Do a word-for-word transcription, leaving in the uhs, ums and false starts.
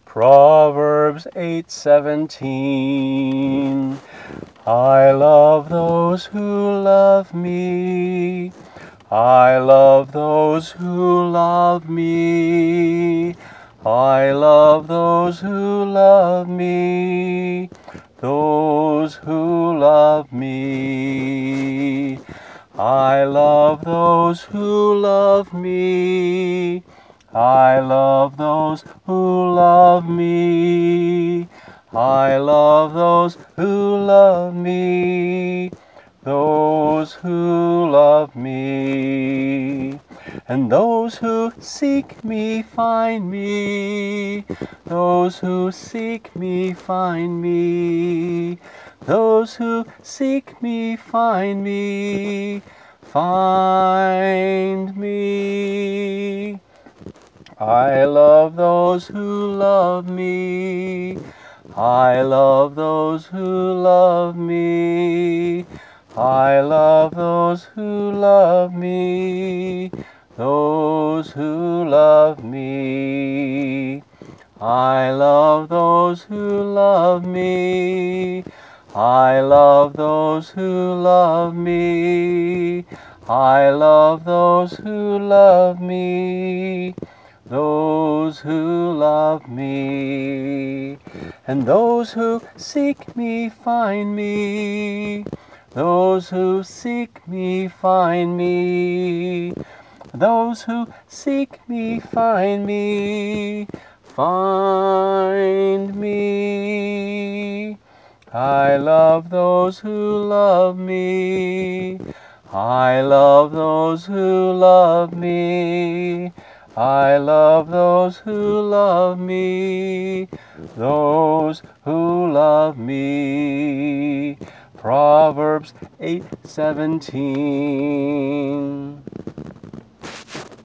Proverbs eight seventeen. I love those who love me. I love those who love me. I love those who love me. Those who love me. I love those who love me. I love those who love me. I love those who love me. Those who love me. And those who seek me find me. Those who seek me find me. Those who seek me find me. Find me. I love those who love me. I love those who love me. I love those who love me. Those who love me. I love those who love me. I love those who love me. I love those who love me. Those who love me. And those who seek me find me. Those who seek me find me. Those who seek me find me. Find me. I love those who love me. I love those who love me. I love those who love me. Those who love me. Proverbs eight seventeen.